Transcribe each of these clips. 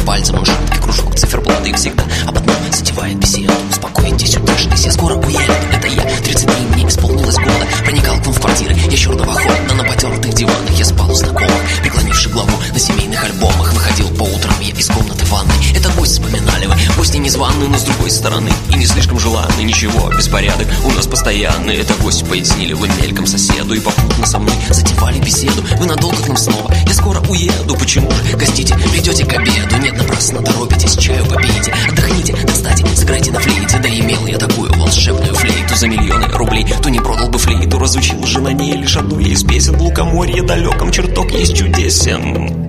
пальцем он шапки, кружок, циферблаты и всегда. А потом затевает беседу. Успокойтесь, утешитесь, я скоро уеду. Это я, 33, мне исполнилось года. Проникал к вам в квартиры, я черного хода. На потертых диванах я спал у знакомых, преклонивши главу на семейных альбомах. Выходил по утрам я из комнаты ванной. Это гость, вспоминали вы, гости незваные, но с другой стороны и не слишком желанный. Ничего, беспорядок у нас постоянный. Это гость, пояснили вы мельком соседу. И попутно со мной затевали беседу. Вы надолго к нам снова, я скоро уеду. Почему же гостите, придете к обеду? Нет, напрасно торопитесь, чаю попейте. Отдохните, да кстати, сыграйте на флейте. Да имел я такую волшебную флейту за миллионы рублей. То не продал бы флейту, разучил же на ней лишь одну из песен. В лукоморье далеком чертог есть чудесен.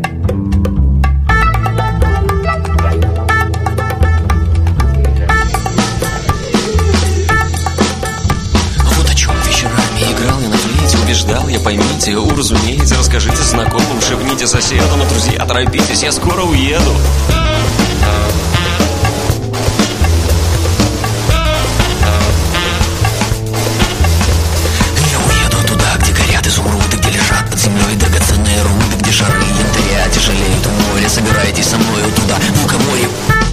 Убеждал я, поймите, уразумейте, расскажите знакомым, шепните соседам, а друзья, торопитесь, я скоро уеду. Я уеду туда, где горят изумруды, где лежат под землей драгоценные руды, где шары янтаря тяжелеют в море. Собирайтесь со мною туда, в лукоморье.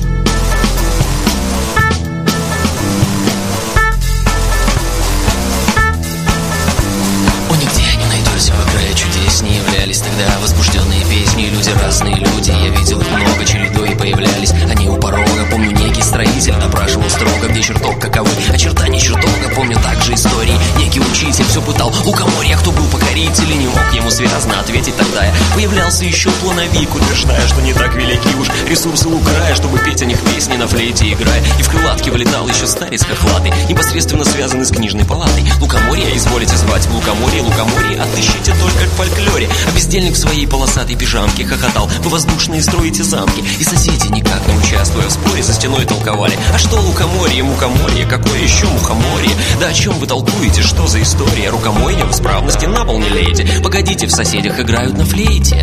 Не являлись тогда возбужденные песни. Люди, разные люди, я видел их много, чередой появлялись они у порога. Помню, некий строитель допрашивал строго, где чертог, каковы очертания чертога. Помню также истории, некий учитель все пытал лукоморья, кто был покоритель, и не мог ему связно ответить. Тогда я появлялся еще плановик, утверждая, что не так велики уж ресурсы лукрая, чтобы петь о них песни на флейте играя. И в крылатке вылетал еще старец хохлатый, непосредственно связанный с книжной палатой. Лукоморье изволите звать в лукоморье, лукоморье отыщите только в фольклоре. А бездельник в своей полосатой пижамке хохотал: вы воздушные строите замки. И соседи, никак не участвуя в споре, за стеной толковали: а что лукоморье, мукоморье, какое еще мухоморье? Да о чем вы толкуете, что за история? Рукомойня в исправности, на пол не лейте. Погодите, в соседях играют на флейте.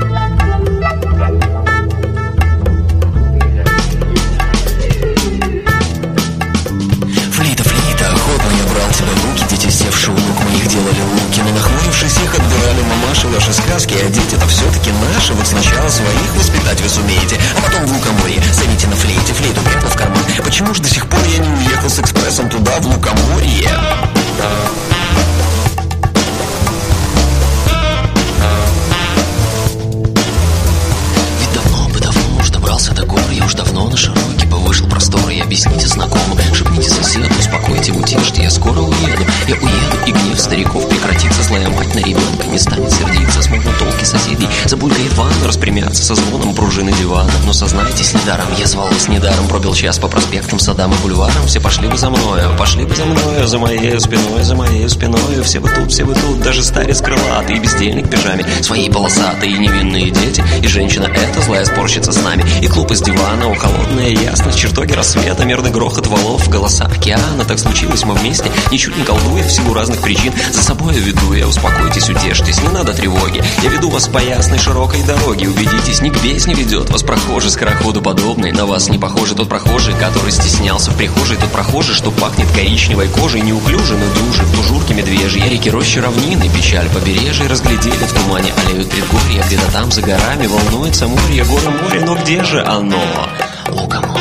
Тебя в руки, дети, севшие у ног моих, делали луки. Но нахмурившись, их отбирали мамаши ваши сказки. А дети-то все-таки наши. Вот сначала своих воспитать вы сумеете, а потом в лукоморье займите на флейте. Флейту прямо в карман. Почему же до сих пор я не уехал с экспрессом туда, в лукоморье? Ведь давно уж добрался до гор. Я уж давно на широкий бы вышел простор. И объясните знакомым, шепните соседу, успокойте, утешьте, я скоро уеду. Я уеду, и гнев стариков прекратится. Злая мать на ребенка не станет сердиться. Смогут толки соседей, забулькает ванну, распрямятся со звоном пружины дивана. Но сознайтесь, недаром я звал вас, недаром пробил час по проспектам, садам и бульварам. Все пошли бы за мною, за моей спиною. Все вы тут, даже старец крылатый, и бездельник в пижаме своей полосатой, и невинные дети, и женщина эта злая спорщица с нами. И клуб из дивана, холодная ясность, чертоги рассвета, мерный грохот валов, голоса океана. Так случилось мы вместе, ничуть не колдуя, в силу разных причин. За собой веду я, успокойтесь, утешьтесь, не надо тревоги. Я веду вас по ясной широкой дороге. Убедитесь, ни к бездне ведет вас прохожий, скороходу подобный. На вас не похожий тот прохожий, который стеснялся в прихожей. Тот прохожий, что пахнет коричневой кожей, неуклюжий, но дюжий, в тужурке медвежий. Реки, рощи, равнины, печаль побережья разглядели в тумане, аллеют предгорья. Где-то там за горами волнуется море, горы, море, но где же оно? Лукоморье.